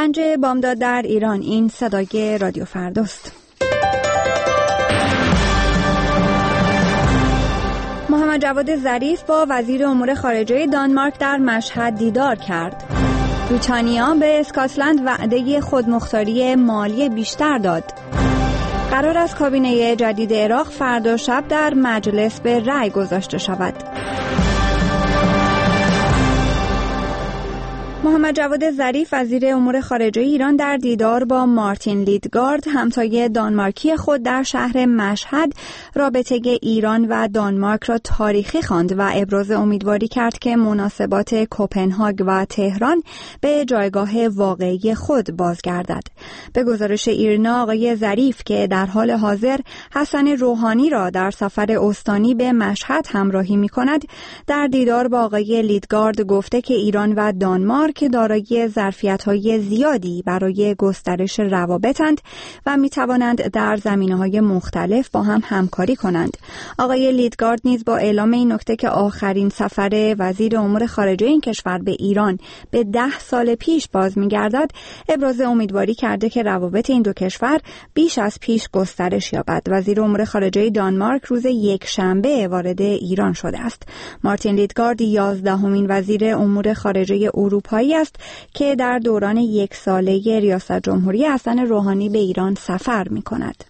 5 بامداد در ایران. این صدای رادیو فرداست. محمد جواد ظریف با وزیر امور خارجه دانمارک در مشهد دیدار کرد. بریتانیا به اسکاتلند وعده خودمختاری مالی بیشتر داد. قرار است کابینه جدید عراق فردا شب در مجلس به رأی گذاشته شود. محمد جواد ظریف وزیر امور خارجه ایران در دیدار با مارتین لیدگارد همتای دانمارکی خود در شهر مشهد رابطه ایران و دانمارک را تاریخی خواند و ابراز امیدواری کرد که مناسبات کوپنهاگ و تهران به جایگاه واقعی خود بازگردد. به گزارش ایرنا، آقای ظریف که در حال حاضر حسن روحانی را در سفر استانی به مشهد همراهی می‌کند، در دیدار با آقای لیدگارد گفته که ایران و دانمارک که دارای ظرفیت‌های زیادی برای گسترش روابطند و می‌توانند در زمینه‌های مختلف با هم همکاری کنند. آقای لیدگارد نیز با اعلام این نکته که آخرین سفر وزیر امور خارجه این کشور به ایران به 10 سال پیش باز می‌گردد، ابراز امیدواری کرده که روابط این دو کشور بیش از پیش گسترش یابد. وزیر امور خارجه دانمارک روز یکشنبه وارد ایران شده است. مارتین لیدگارد 11مین وزیر امور خارجه اروپایی است که در دوران 1 ساله ریاست جمهوری حسن روحانی به ایران سفر می‌کند.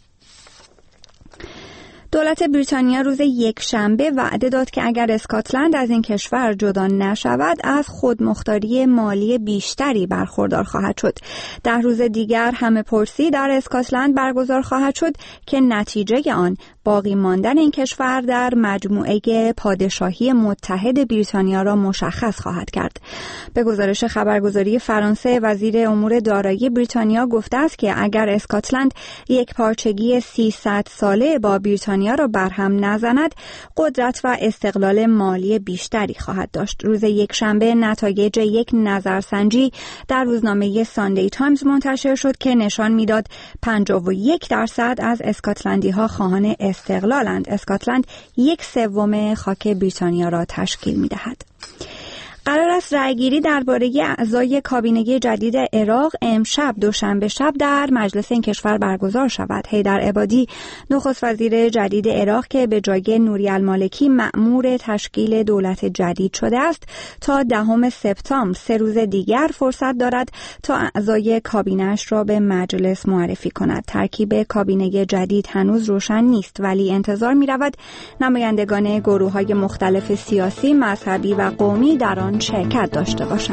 دولت بریتانیا روز یکشنبه وعده داد که اگر اسکاتلند از این کشور جدا نشود از خودمختاری مالی بیشتری برخوردار خواهد شد. 10 روز دیگر همه پرسی در اسکاتلند برگزار خواهد شد که نتیجه آن باقی ماندن این کشور در مجموعه پادشاهی متحد بریتانیا را مشخص خواهد کرد. به گزارش خبرگزاری فرانسه، وزیر امور دارایی بریتانیا گفته است که اگر اسکاتلند یک پارچگی 300 ساله با بریتانیا را برهم نزند، قدرت و استقلال مالی بیشتری خواهد داشت. روز یکشنبه نتایج یک نظرسنجی در روزنامه ساندی تایمز منتشر شد که نشان میداد 51% از اسکاتلندی‌ها خواهان استقلالند. اسکاتلند 1/3 خاک بریتانیا را تشکیل می‌دهد. قرار است رأیگیری درباره اعضای کابینه جدید عراق امشب دوشنبه شب در مجلس این کشور برگزار شود. حیدر عبادی نخست وزیر جدید عراق که به جای نوری المالکی مأمور تشکیل دولت جدید شده است، تا 10 سپتامبر 3 روز دیگر فرصت دارد تا اعضای کابینه‌اش را به مجلس معرفی کند. ترکیب کابینه جدید هنوز روشن نیست، ولی انتظار می‌رود نمایندگان گروه‌های مختلف سیاسی، مذهبی و قومی در آن شرکت داشته باشند.